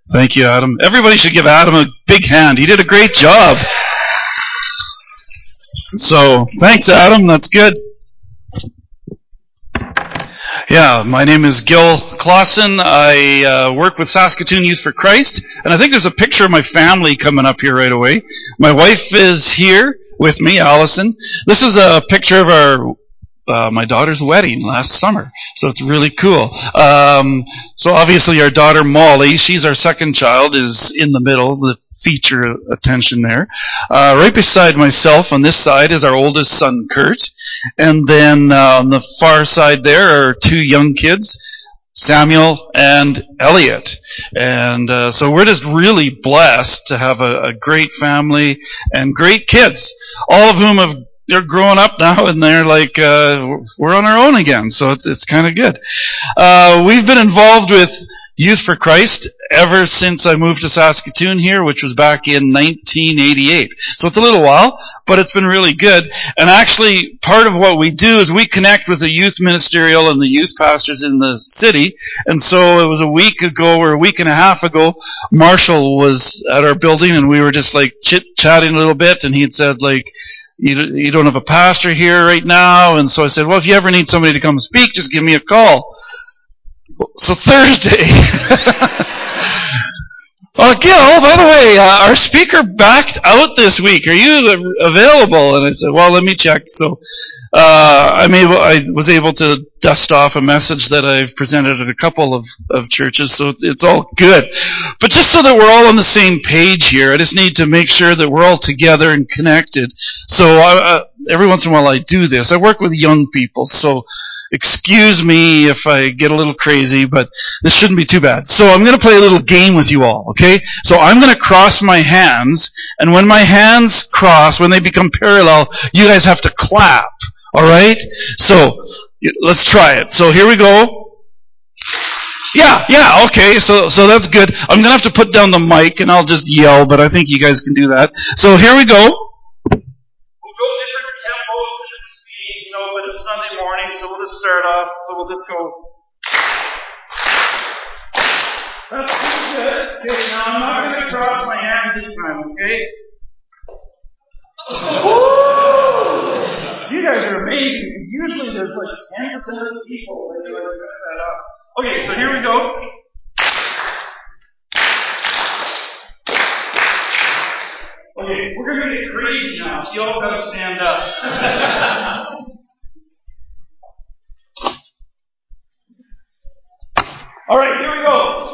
Thank you, Adam. Everybody should give Adam a big hand. He did a great job. So, thanks, Adam. That's good. Yeah, my name is Gil Clausen. I work with Saskatoon Youth for Christ, and I think there's a picture of my family coming up here right away. My wife is here with me, Allison. This is a picture of my daughter's wedding last summer, so it's really cool. So obviously our daughter Molly, she's our second child, is in the middle, the feature attention there. Right beside myself on this side is our oldest son, Kurt. And then on the far side there are two young kids, Samuel and Elliot. And so we're just really blessed to have a great family and great kids, all of whom they're growing up now, and they're like, we're on our own again, so it's kind of good. We've been involved with Youth for Christ ever since I moved to Saskatoon here, which was back in 1988. So it's a little while, but it's been really good. And actually, part of what we do is we connect with the youth ministerial and the youth pastors in the city. And so it was a week ago or a week and a half ago, Marshall was at our building, and we were just like chit-chatting a little bit, and he had said, like, you don't have a pastor here right now. And so I said, well, if you ever need somebody to come speak, just give me a call. So Thursday, Gil, by the way, our speaker backed out this week. Are you available? And I said, well, let me check. So I was able to dust off a message that I've presented at a couple of churches, so it's all good. But just so that we're all on the same page here, I just need to make sure that we're all together and connected. So every once in a while I do this. I work with young people, so excuse me if I get a little crazy, but this shouldn't be too bad. So I'm going to play a little game with you all, okay? So I'm going to cross my hands, and when my hands cross, when they become parallel, you guys have to clap, all right? So let's try it. So here we go. Yeah, okay, so that's good. I'm going to have to put down the mic, and I'll just yell, but I think you guys can do that. So here we go. But it's Sunday morning, so we'll just start off. So we'll just go. That's pretty good. Okay, now I'm not going to cross my hands this time, okay? Woo! You guys are amazing, because usually there's like 10% of the people that mess that up. Okay, so here we go. Okay, we're going to get crazy now, so you all got to stand up. All right, here we go.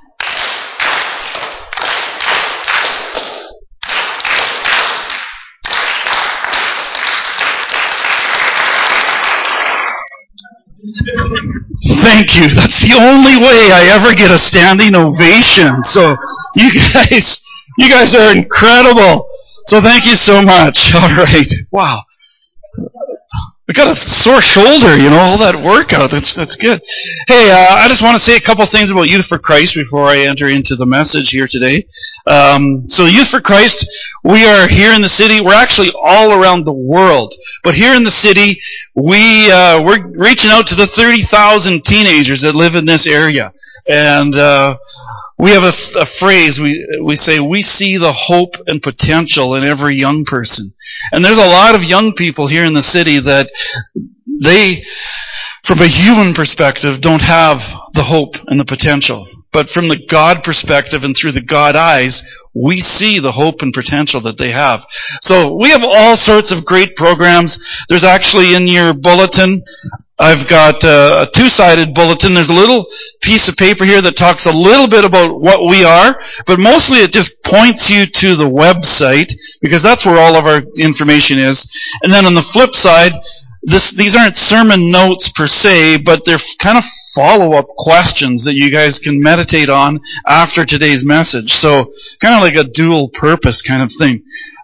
Thank you. That's the only way I ever get a standing ovation. So you guys are incredible. So thank you so much. All right. Wow. I got a sore shoulder, all that workout. That's good. Hey, I just want to say a couple things about Youth for Christ before I enter into the message here today. So Youth for Christ, we are here in the city. We're actually all around the world. But here in the city, we're reaching out to the 30,000 teenagers that live in this area. And we have a phrase, we say, we see the hope and potential in every young person. And there's a lot of young people here in the city that they, from a human perspective, don't have the hope and the potential. But from the God perspective and through the God eyes, we see the hope and potential that they have. So we have all sorts of great programs. There's actually in your bulletin, I've got a two-sided bulletin. There's a little piece of paper here that talks a little bit about what we are, but mostly it just points you to the website, because that's where all of our information is. And then on the flip side, these aren't sermon notes per se, but they're kind of follow-up questions that you guys can meditate on after today's message. So kind of like a dual purpose kind of thing.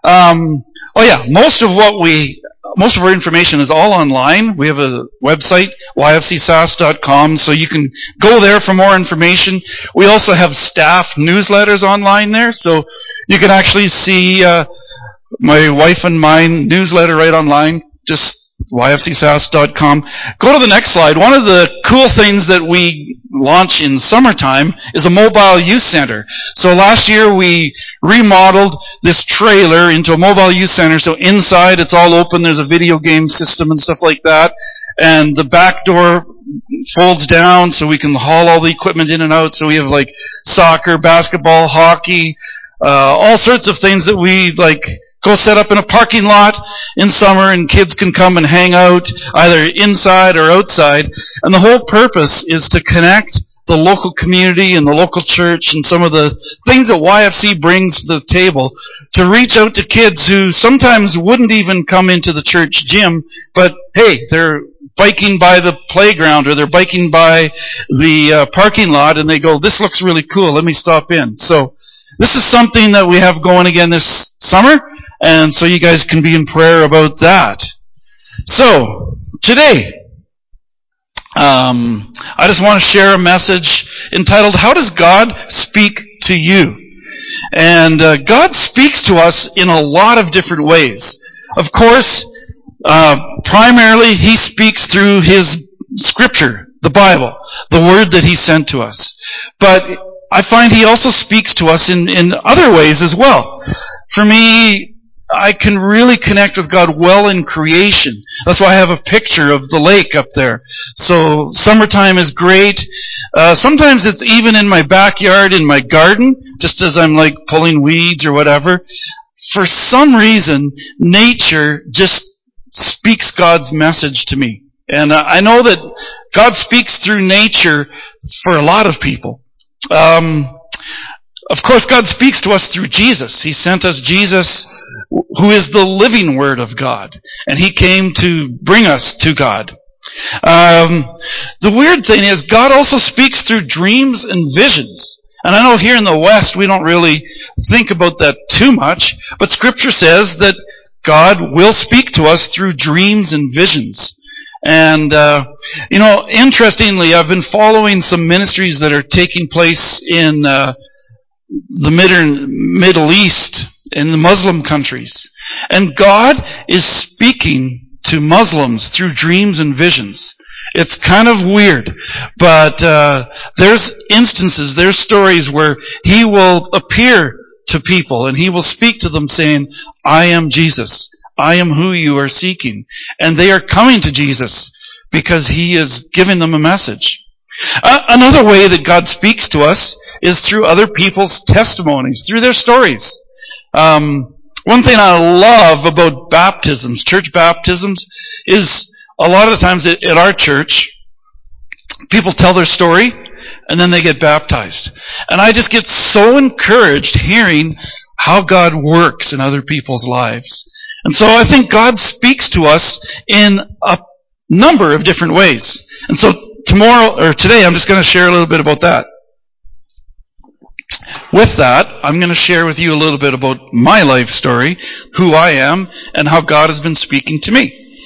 Most of our information is all online. We have a website, yfcsas.com, so you can go there for more information. We also have staff newsletters online there, so you can actually see my wife and mine newsletter right online. Just yfcsas.com. Go to the next slide. One of the cool things that we launch in summertime is a mobile youth center. So last year we remodeled this trailer into a mobile youth center. So inside it's all open. There's a video game system and stuff like that. And the back door folds down so we can haul all the equipment in and out. So we have like soccer, basketball, hockey, all sorts of things that we like go set up in a parking lot in summer, and kids can come and hang out either inside or outside. And the whole purpose is to connect the local community and the local church and some of the things that YFC brings to the table to reach out to kids who sometimes wouldn't even come into the church gym, but hey, they're biking by the playground or they're biking by the parking lot and they go, this looks really cool, let me stop in. So this is something that we have going again this summer, and so you guys can be in prayer about that. So, today, I just want to share a message entitled, How Does God Speak to You? And God speaks to us in a lot of different ways. Of course, primarily He speaks through His Scripture, the Bible, the Word that He sent to us. But I find He also speaks to us in other ways as well. For me, I can really connect with God well in creation. That's why I have a picture of the lake up there. So summertime is great. Sometimes it's even in my backyard, in my garden, just as I'm like pulling weeds or whatever. For some reason, nature just speaks God's message to me. And I know that God speaks through nature for a lot of people. Of course, God speaks to us through Jesus. He sent us Jesus, who is the living Word of God. And He came to bring us to God. The weird thing is, God also speaks through dreams and visions. And I know here in the West, we don't really think about that too much. But Scripture says that God will speak to us through dreams and visions. And, interestingly, I've been following some ministries that are taking place in the Middle East, in the Muslim countries. And God is speaking to Muslims through dreams and visions. It's kind of weird, but there's instances, there's stories where He will appear to people and He will speak to them saying, I am Jesus. I am who you are seeking. And they are coming to Jesus because He is giving them a message. Another way that God speaks to us is through other people's testimonies, through their stories. One thing I love about baptisms, church baptisms, is a lot of the times at our church, people tell their story and then they get baptized. And I just get so encouraged hearing how God works in other people's lives. And so I think God speaks to us in a number of different ways. And so today, I'm just going to share a little bit about that. With that, I'm going to share with you a little bit about my life story, who I am, and how God has been speaking to me.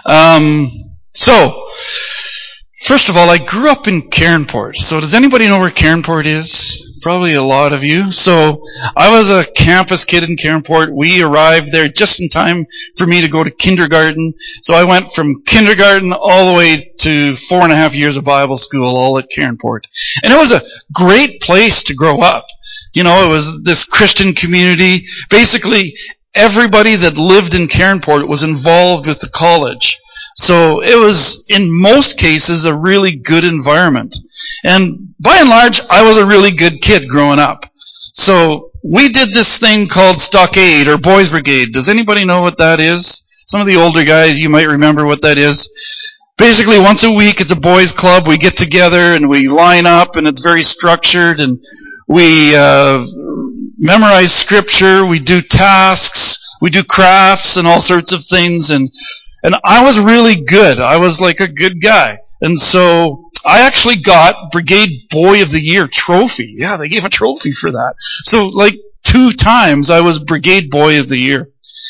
First of all, I grew up in Cairnport. So does anybody know where Cairnport is? Probably a lot of you. So I was a campus kid in Cairnport. We arrived there just in time for me to go to kindergarten. So I went from kindergarten all the way to 4.5 years of Bible school, all at Cairnport. And it was a great place to grow up. You know, it was this Christian community. Basically, everybody that lived in Cairnport was involved with the college. So it was, in most cases, a really good environment. And by and large, I was a really good kid growing up. So we did this thing called Stockade or Boys Brigade. Does anybody know what that is? Some of the older guys, you might remember what that is. Basically, once a week, it's a boys club. We get together and we line up, and it's very structured, and we memorize scripture, we do tasks, we do crafts and all sorts of things, and I was really good. I was like a good guy. And so I actually got Brigade Boy of the Year trophy. Yeah, they gave a trophy for that. So like 2 times I was Brigade Boy of the Year.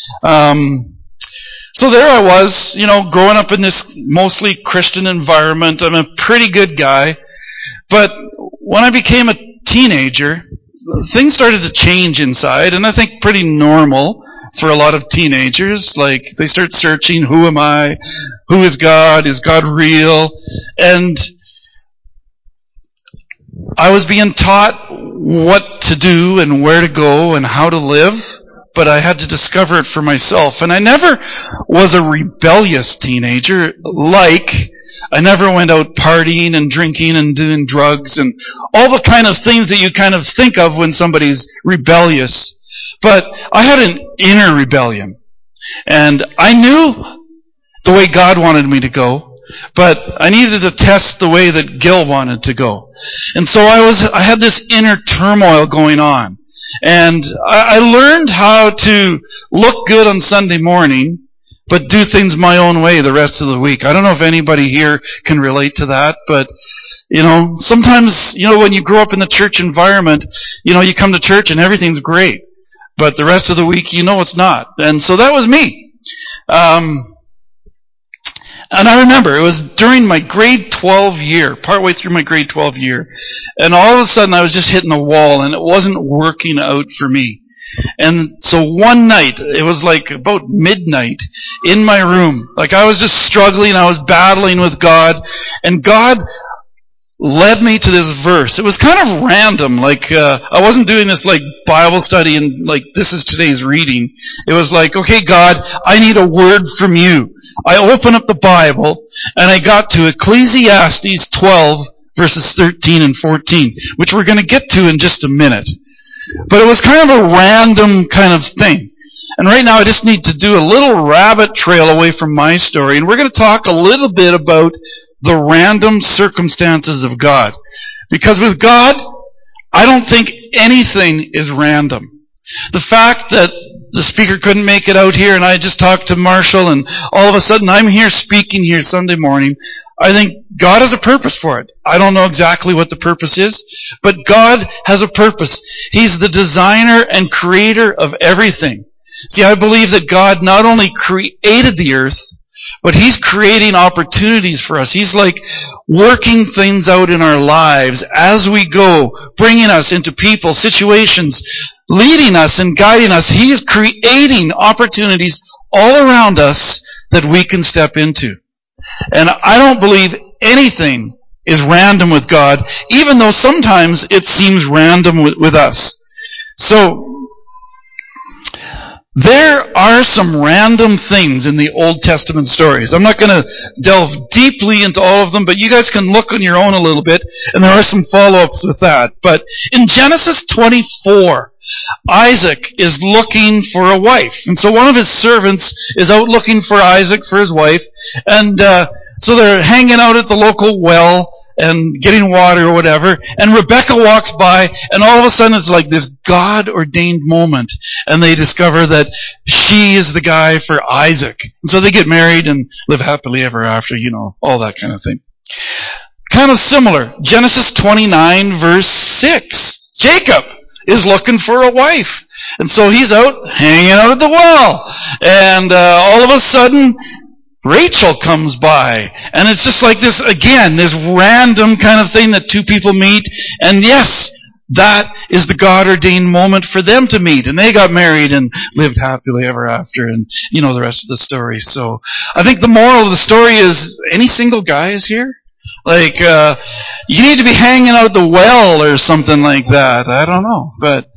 So there I was, growing up in this mostly Christian environment. I'm a pretty good guy. But when I became a teenager, things started to change inside, and I think pretty normal for a lot of teenagers. Like, they start searching, who am I? Who is God? Is God real? And I was being taught what to do and where to go and how to live, but I had to discover it for myself. And I never was a rebellious teenager. I never went out partying and drinking and doing drugs and all the kind of things that you kind of think of when somebody's rebellious. But I had an inner rebellion. And I knew the way God wanted me to go, but I needed to test the way that Gil wanted to go. And so I had this inner turmoil going on. And I learned how to look good on Sunday morning, but do things my own way the rest of the week. I don't know if anybody here can relate to that, but, sometimes, when you grow up in the church environment, you come to church and everything's great, but the rest of the week, it's not. And so that was me. And I remember it was during my grade 12 year, partway through my grade 12 year, and all of a sudden I was just hitting a wall and it wasn't working out for me. And so one night, it was like about midnight, in my room, like I was just struggling, I was battling with God, and God led me to this verse. It was kind of random, I wasn't doing this Bible study and this is today's reading. It was okay, God, I need a word from you. I open up the Bible and I got to Ecclesiastes 12 verses 13 and 14, which we're going to get to in just a minute. But it was kind of a random kind of thing. And right now I just need to do a little rabbit trail away from my story, and we're going to talk a little bit about the random circumstances of God. Because with God, I don't think anything is random. The fact that the speaker couldn't make it out here and I just talked to Marshall and all of a sudden I'm here speaking here Sunday morning, I think God has a purpose for it. I don't know exactly what the purpose is, but God has a purpose. He's the designer and creator of everything. See, I believe that God not only created the earth, but He's creating opportunities for us. He's working things out in our lives as we go, bringing us into people, situations, leading us and guiding us. He's creating opportunities all around us that we can step into. And I don't believe anything is random with God, even though sometimes it seems random with us. So, there are some random things in the Old Testament stories. I'm not going to delve deeply into all of them, but you guys can look on your own a little bit, and there are some follow-ups with that. But in Genesis 24, Isaac is looking for a wife. And so one of his servants is out looking for Isaac, for his wife, and so they're hanging out at the local well and getting water or whatever, and Rebecca walks by, and all of a sudden it's like this God-ordained moment, and they discover that she is the guy for Isaac. And so they get married and live happily ever after, all that kind of thing. Kind of similar. Genesis 29 verse 6. Jacob is looking for a wife. And so he's out hanging out at the well. And all of a sudden, Rachel comes by, and it's just like this, again, this random kind of thing that two people meet, and yes, that is the God-ordained moment for them to meet, and they got married and lived happily ever after, and the rest of the story. So, I think the moral of the story is, any single guys here? You need to be hanging out at the well or something like that. I don't know, but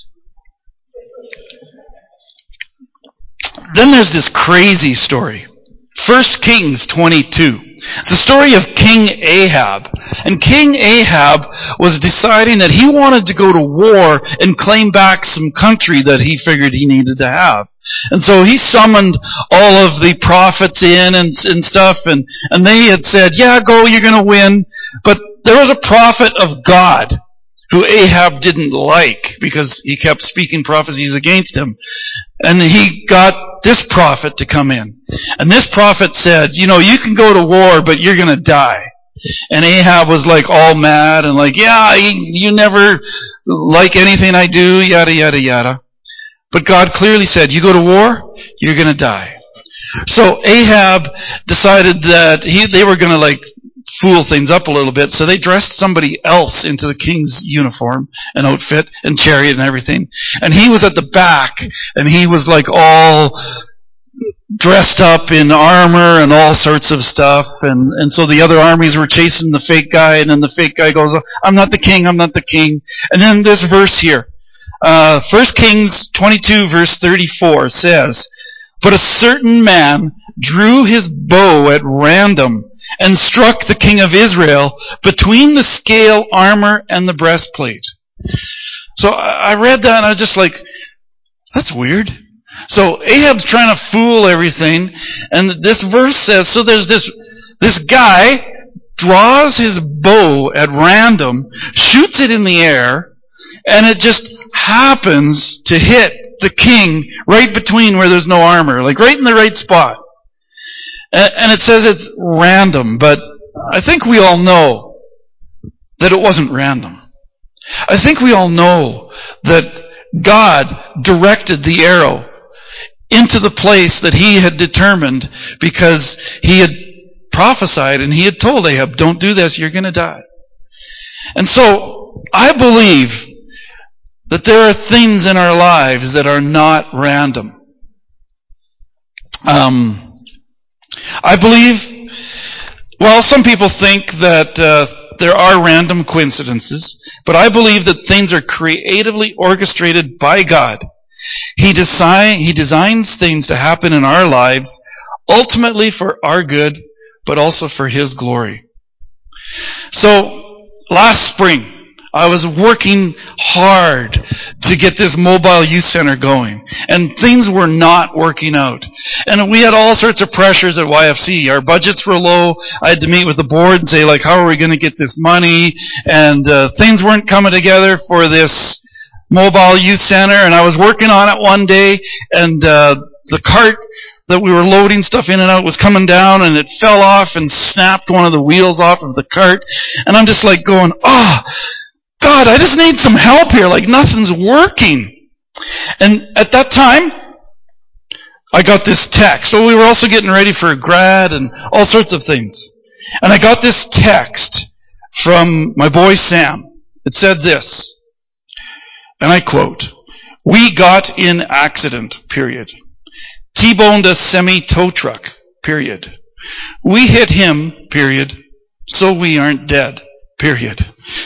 then there's this crazy story. 1 Kings 22. It's the story of King Ahab. And King Ahab was deciding that he wanted to go to war and claim back some country that he figured he needed to have. And so he summoned all of the prophets in and stuff, and they had said, yeah, go, you're going to win. But there was a prophet of God who Ahab didn't like because he kept speaking prophecies against him. And he got this prophet to come in. And this prophet said, you can go to war, but you're going to die. And Ahab was all mad and yeah, you never like anything I do, yada, yada, yada. But God clearly said, you go to war, you're going to die. So Ahab decided that they were going to fool things up a little bit. So they dressed somebody else into the king's uniform and outfit and chariot and everything. And he was at the back, and he was like all dressed up in armor and all sorts of stuff. And so the other armies were chasing the fake guy, and then the fake guy goes, I'm not the king, I'm not the king. And then this verse here, 1 Kings 22 verse 34 says, but a certain man drew his bow at random and struck the king of Israel between the scale armor and the breastplate. So I read that and I was just like, that's weird. So Ahab's trying to fool everything, and this verse says, so there's this guy draws his bow at random, shoots it in the air, and it just happens to hit the king right between where there's no armor, like right in the right spot. And it says it's random, but I think we all know that it wasn't random. I think we all know that God directed the arrow into the place that he had determined, because he had prophesied and he had told Ahab, don't do this, you're going to die. And so I believe that there are things in our lives that are not random. I believe, well, some people think that there are random coincidences, but I believe that things are creatively orchestrated by God. He designs things to happen in our lives, ultimately for our good, but also for his glory. So, last spring, I was working hard to get this mobile youth center going, and things were not working out. And we had all sorts of pressures at YFC. Our budgets were low. I had to meet with the board and say, like, how are we going to get this money? And things weren't coming together for this mobile youth center, and I was working on it one day, and the cart that we were loading stuff in and out was coming down, and it fell off and snapped one of the wheels off of the cart. And I'm just like going, oh, God, I just need some help here. Like, nothing's working. And at that time, I got this text. So we were also getting ready for a grad and all sorts of things. And I got this text from my boy Sam. It said this, and I quote, we got in accident, period. T-boned a semi-tow truck, period. We hit him, period. So we aren't dead, period.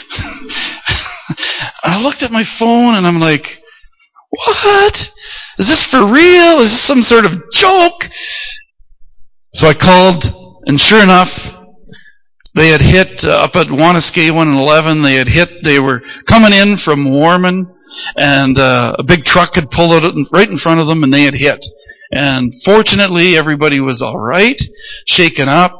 I looked at my phone and I'm like, what? Is this for real? Is this some sort of joke? So I called, and sure enough, they had hit up at Wanniskay 111. They were coming in from Warman, and a big truck had pulled out right in front of them, and they had hit. And fortunately, everybody was all right, shaken up.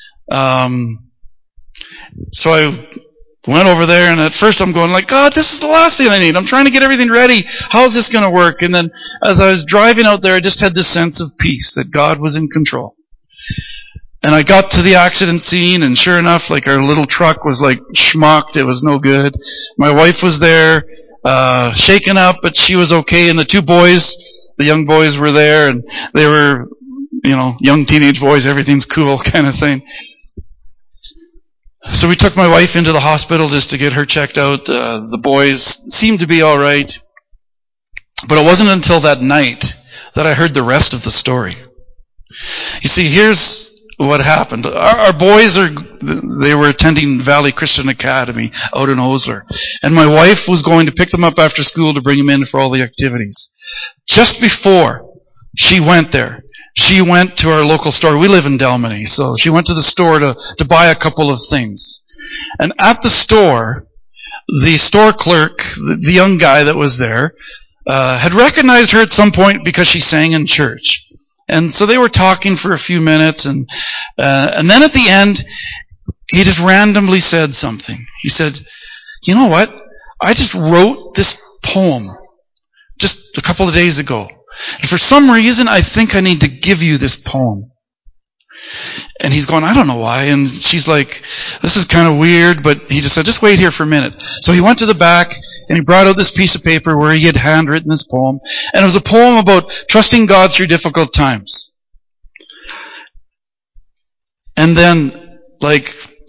So I went over there, and at first I'm going like, God, this is the last thing I need. I'm trying to get everything ready. How's this going to work? And then as I was driving out there, I just had this sense of peace that God was in control. And I got to the accident scene, and sure enough, like, our little truck was like schmucked. It was no good. My wife was there, shaken up, but she was okay. And the two boys, the young boys, were there, and they were, young teenage boys, everything's cool kind of thing. So we took my wife into the hospital just to get her checked out. The boys seemed to be all right. But it wasn't until that night that I heard the rest of the story. You see, here's what happened. Our boys they were attending Valley Christian Academy out in Osler. And my wife was going to pick them up after school to bring them in for all the activities. Just before she went there, she went to our local store. We live in Delmany, so she went to the store to buy a couple of things. And at the store, the store clerk, the young guy that was there, had recognized her at some point because she sang in church. And so they were talking for a few minutes, and then at the end, he just randomly said something. He said, you know what? I just wrote this poem just a couple of days ago. And for some reason, I think I need to give you this poem. And he's going, I don't know why. And she's like, this is kind of weird, but he just said, just wait here for a minute. So he went to the back, and he brought out this piece of paper where he had handwritten this poem. And it was a poem about trusting God through difficult times. And then, like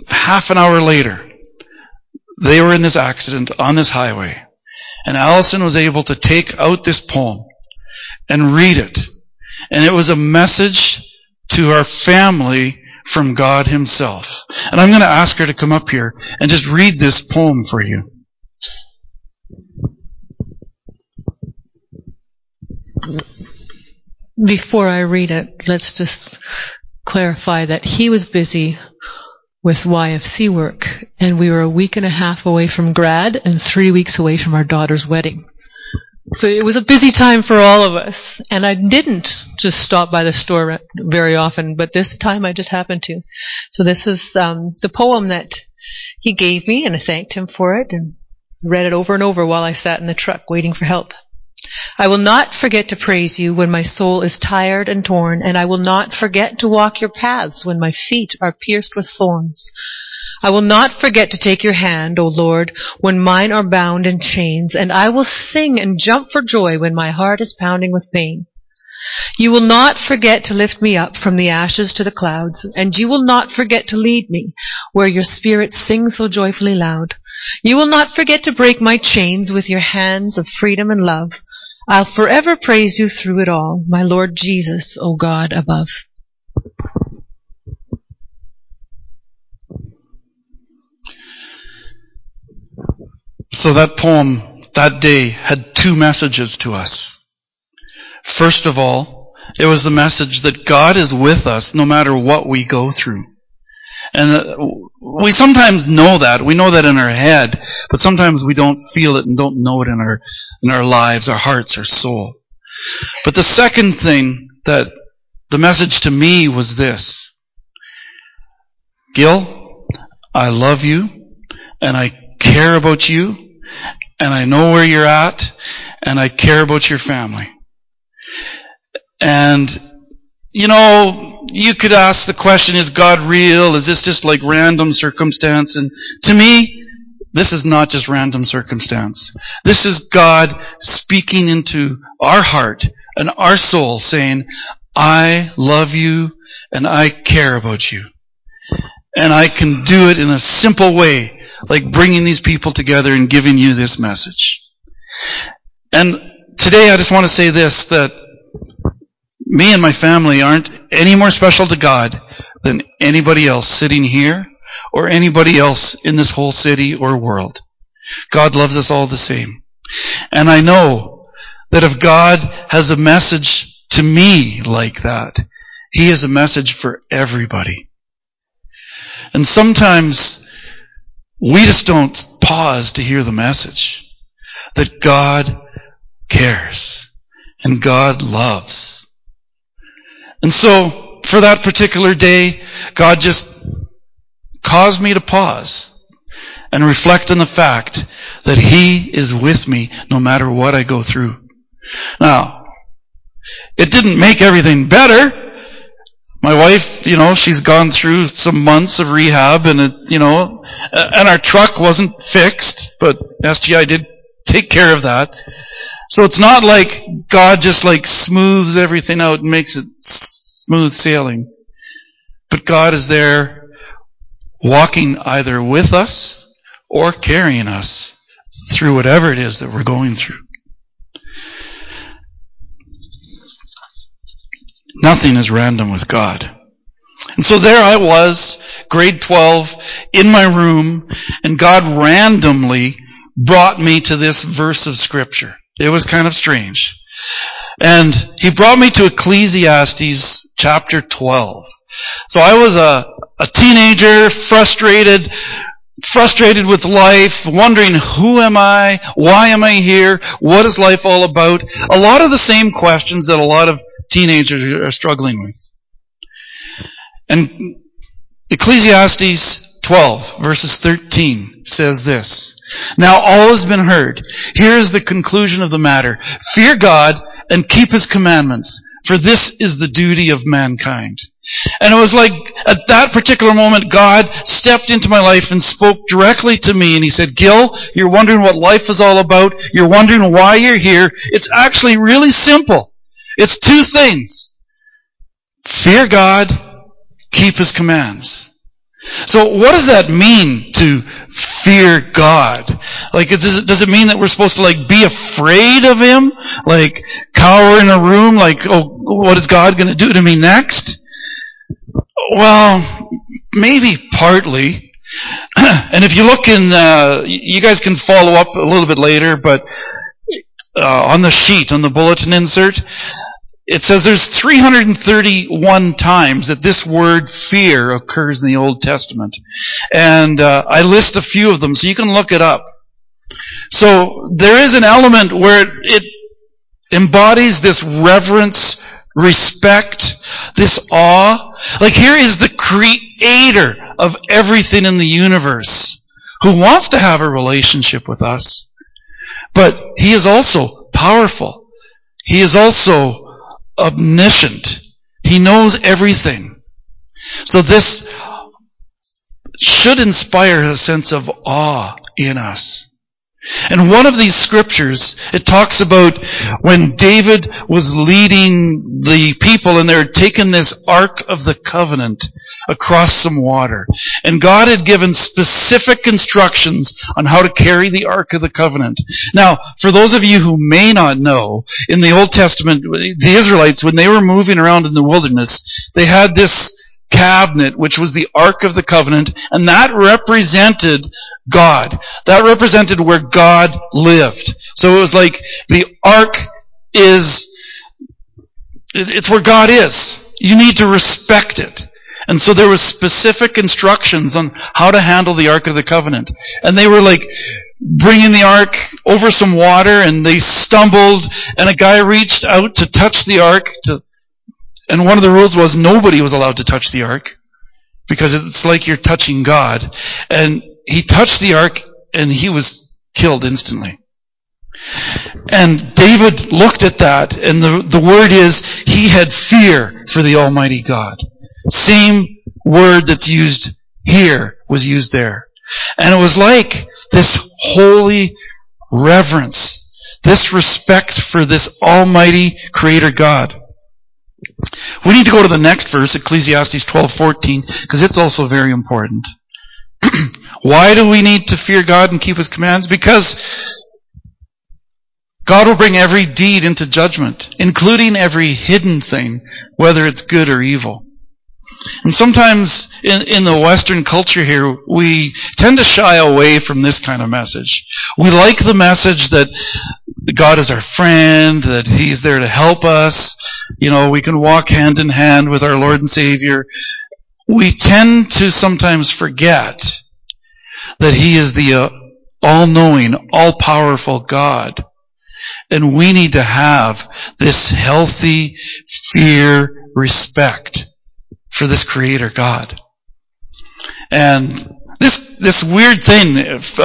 half an hour later, they were in this accident on this highway. And Allison was able to take out this poem and read it. And it was a message to our family from God himself. And I'm going to ask her to come up here and just read this poem for you. Before I read it, let's just clarify that he was busy with YFC work, and we were a week and a half away from grad and 3 weeks away from our daughter's wedding. So it was a busy time for all of us, and I didn't just stop by the store very often, but this time I just happened to. So this is the poem that he gave me, and I thanked him for it, and read it over and over while I sat in the truck waiting for help. I will not forget to praise you when my soul is tired and torn, and I will not forget to walk your paths when my feet are pierced with thorns. I will not forget to take your hand, O Lord, when mine are bound in chains, and I will sing and jump for joy when my heart is pounding with pain. You will not forget to lift me up from the ashes to the clouds, and you will not forget to lead me where your spirit sings so joyfully loud. You will not forget to break my chains with your hands of freedom and love. I'll forever praise you through it all, my Lord Jesus, O God above. So that poem that day had two messages to us. First of all, it was the message that God is with us no matter what we go through. And we sometimes know that. We know that in our head, but sometimes we don't feel it and don't know it in our lives, our hearts, our soul. But the second thing that the message to me was this: Gil, I love you, and I care about you, and I know where you're at, and I care about your family. And, you could ask the question, is God real? Is this just like random circumstance? And to me, this is not just random circumstance. This is God speaking into our heart and our soul saying, I love you and I care about you. And I can do it in a simple way, like bringing these people together and giving you this message. And today I just want to say this, that me and my family aren't any more special to God than anybody else sitting here or anybody else in this whole city or world. God loves us all the same. And I know that if God has a message to me like that, He has a message for everybody. And sometimes we just don't pause to hear the message that God cares and God loves. And so, for that particular day, God just caused me to pause and reflect on the fact that He is with me no matter what I go through. Now, it didn't make everything better. My wife, she's gone through some months of rehab and and our truck wasn't fixed, but SGI did take care of that. So it's not like God just smooths everything out and makes it smooth sailing. But God is there walking either with us or carrying us through whatever it is that we're going through. Nothing is random with God. And so there I was, grade 12, in my room, and God randomly brought me to this verse of Scripture. It was kind of strange. And He brought me to Ecclesiastes chapter 12. So I was a teenager, frustrated with life, wondering who am I, why am I here, what is life all about? A lot of the same questions that a lot of teenagers are struggling with. And Ecclesiastes 12, verses 13 says this: Now all has been heard. Here is the conclusion of the matter. Fear God and keep His commandments, for this is the duty of mankind. And it was like, at that particular moment, God stepped into my life and spoke directly to me, and He said, Gil, you're wondering what life is all about. You're wondering why you're here. It's actually really simple. It's two things. Fear God, keep His commands. So what does that mean to fear God? Like, does it mean that we're supposed to, like, be afraid of Him? Like, cower in a room, like, oh, what is God going to do to me next? Well, maybe partly. And if you look in, you guys can follow up a little bit later, but on the sheet, on the bulletin insert, it says there's 331 times that this word fear occurs in the Old Testament. And I list a few of them, so you can look it up. So there is an element where it embodies this reverence, respect, this awe. Like, here is the creator of everything in the universe who wants to have a relationship with us. But He is also powerful. He is also omniscient. He knows everything. So this should inspire a sense of awe in us. And one of these scriptures, it talks about when David was leading the people and they had taken this Ark of the Covenant across some water. And God had given specific instructions on how to carry the Ark of the Covenant. Now, for those of you who may not know, in the Old Testament, the Israelites, when they were moving around in the wilderness, they had this cabinet, which was the Ark of the Covenant, and that represented God. That represented where God lived. So it was like the Ark it's where God is. You need to respect it. And so there was specific instructions on how to handle the Ark of the Covenant. And they were like bringing the Ark over some water, and they stumbled, and a guy reached out to touch the Ark and one of the rules was nobody was allowed to touch the Ark, because it's like you're touching God. And he touched the Ark, and he was killed instantly. And David looked at that, and the word is, he had fear for the Almighty God. Same word that's used here was used there. And it was like this holy reverence, this respect for this Almighty Creator God. We need to go to the next verse, Ecclesiastes 12:14, because it's also very important. Why do we need to fear God and keep His commands? Because God will bring every deed into judgment, including every hidden thing, whether it's good or evil. And sometimes in the Western culture here, we tend to shy away from this kind of message. We like the message that God is our friend, that He's there to help us. You know, we can walk hand in hand with our Lord and Savior. We tend to sometimes forget that He is the all-knowing, all-powerful God. And we need to have this healthy fear, respect for this Creator God. And this weird thing, if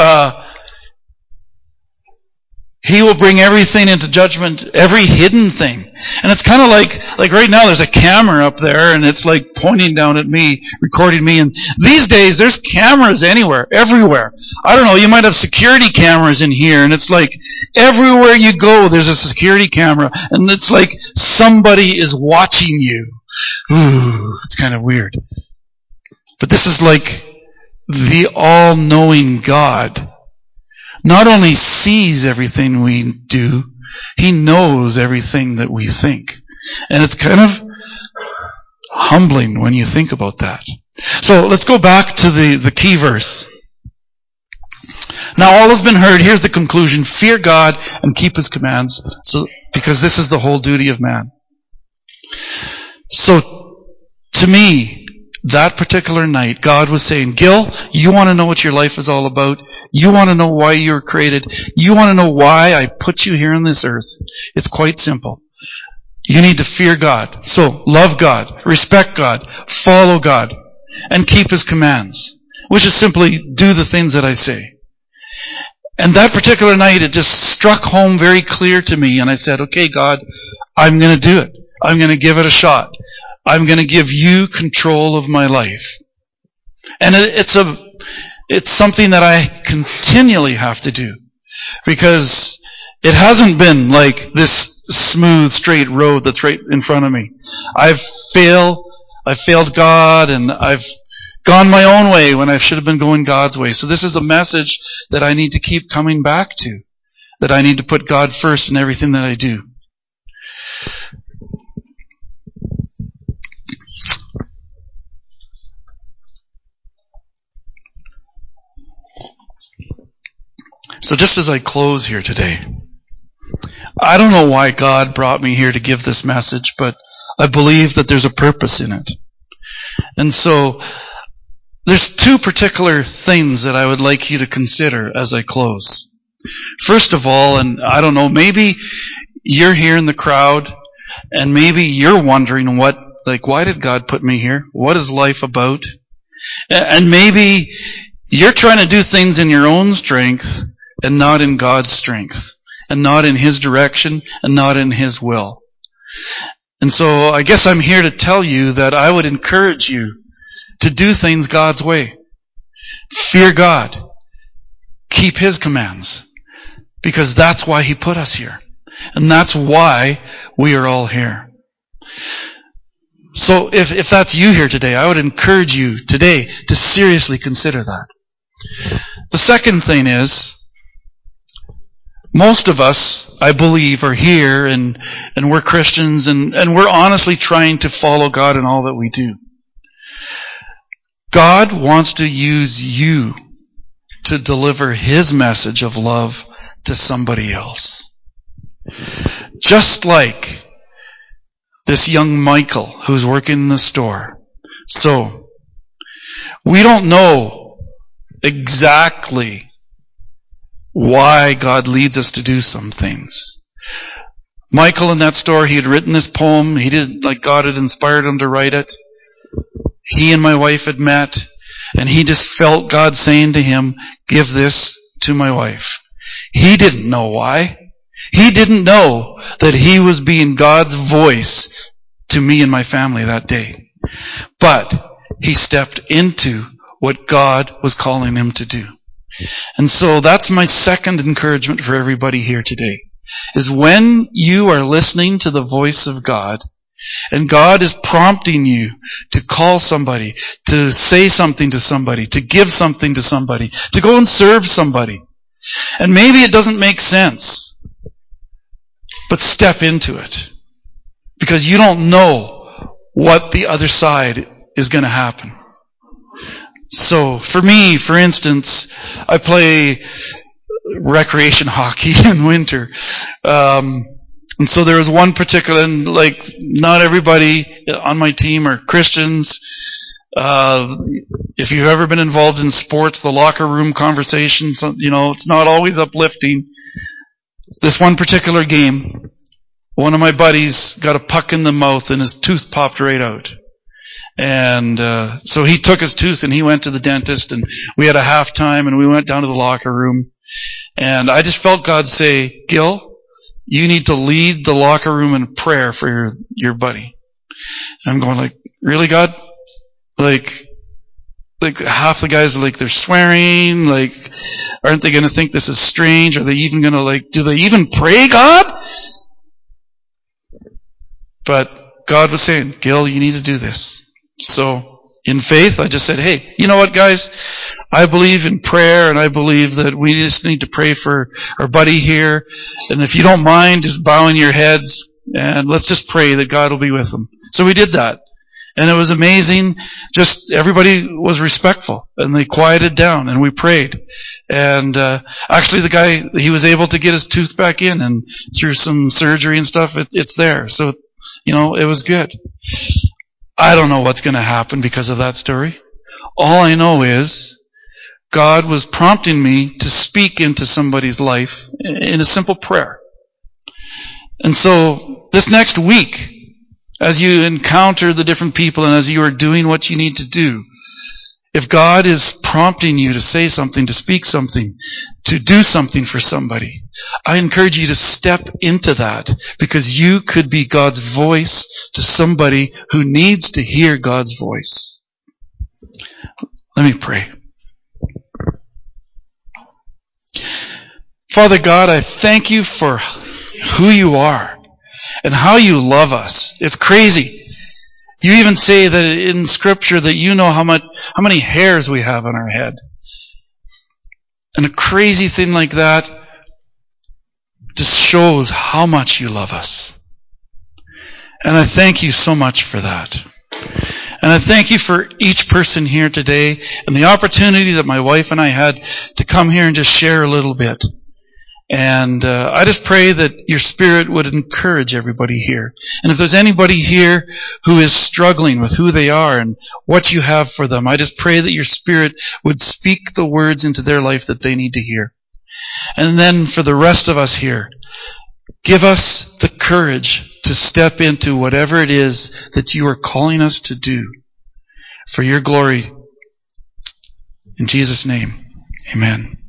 He will bring everything into judgment, every hidden thing. And it's kind of like right now there's a camera up there, and it's like pointing down at me, recording me. And these days there's cameras anywhere, everywhere. I don't know, you might have security cameras in here, and it's like everywhere you go there's a security camera, and it's like somebody is watching you. Ooh, it's kind of weird. But this is like the all-knowing God. Not only sees everything we do, He knows everything that we think. And it's kind of humbling when you think about that. So let's go back to the key verse. Now all has been heard. Here's the conclusion. Fear God and keep His commands, because this is the whole duty of man. So to me, that particular night, God was saying, Gil, you want to know what your life is all about? You want to know why you were created? You want to know why I put you here on this earth? It's quite simple. You need to fear God. So, love God, respect God, follow God, and keep His commands, which is simply do the things that I say. And that particular night, it just struck home very clear to me, and I said, okay, God, I'm going to do it. I'm going to give it a shot. I'm going to give you control of my life. And it's something that I continually have to do, because it hasn't been like this smooth, straight road that's right in front of me. I've failed God, and I've gone my own way when I should have been going God's way. So this is a message that I need to keep coming back to, that I need to put God first in everything that I do. So just as I close here today, I don't know why God brought me here to give this message, but I believe that there's a purpose in it. And so there's two particular things that I would like you to consider as I close. First of all, and I don't know, maybe you're here in the crowd and maybe you're wondering why did God put me here? What is life about? And maybe you're trying to do things in your own strength and not in God's strength, and not in His direction, and not in His will. And so I guess I'm here to tell you that I would encourage you to do things God's way. Fear God. Keep His commands. Because that's why He put us here. And that's why we are all here. So if that's you here today, I would encourage you today to seriously consider that. The second thing is, most of us, I believe, are here and we're Christians and we're honestly trying to follow God in all that we do. God wants to use you to deliver His message of love to somebody else. Just like this young Michael who's working in the store. So, we don't know exactly why God leads us to do some things. Michael in that store, he had written this poem. He did, God had inspired him to write it. He and my wife had met, and he just felt God saying to him, give this to my wife. He didn't know why. He didn't know that he was being God's voice to me and my family that day. But he stepped into what God was calling him to do. And so that's my second encouragement for everybody here today, is when you are listening to the voice of God, and God is prompting you to call somebody, to say something to somebody, to give something to somebody, to go and serve somebody. And maybe it doesn't make sense, but step into it. Because you don't know what the other side is going to happen. So, for me, for instance, I play recreation hockey in winter. And so there was one particular, not everybody on my team are Christians. If you've ever been involved in sports, the locker room conversations, it's not always uplifting. This one particular game, one of my buddies got a puck in the mouth and his tooth popped right out. And so he took his tooth and he went to the dentist, and we had a halftime and we went down to the locker room. And I just felt God say, Gil, you need to lead the locker room in prayer for your buddy. And I'm going really, God? Half the guys are they're swearing, aren't they going to think this is strange? Are they even going to do they even pray, God? But God was saying, Gil, you need to do this. So, in faith, I just said, hey, you know what, guys? I believe in prayer, and I believe that we just need to pray for our buddy here. And if you don't mind, just bowing your heads, and let's just pray that God will be with them. So we did that. And it was amazing. Just everybody was respectful, and they quieted down, and we prayed. And actually the guy, he was able to get his tooth back in, and through some surgery and stuff, it's there. So, it was good. I don't know what's going to happen because of that story. All I know is God was prompting me to speak into somebody's life in a simple prayer. And so this next week, as you encounter the different people and as you are doing what you need to do, if God is prompting you to say something, to speak something, to do something for somebody, I encourage you to step into that, because you could be God's voice to somebody who needs to hear God's voice. Let me pray. Father God, I thank you for who you are and how you love us. It's crazy. You even say that in Scripture that you know how many hairs we have on our head. And a crazy thing like that just shows how much you love us. And I thank you so much for that. And I thank you for each person here today and the opportunity that my wife and I had to come here and just share a little bit. And I just pray that your Spirit would encourage everybody here. And if there's anybody here who is struggling with who they are and what you have for them, I just pray that your Spirit would speak the words into their life that they need to hear. And then for the rest of us here, give us the courage to step into whatever it is that you are calling us to do for your glory. In Jesus' name, amen.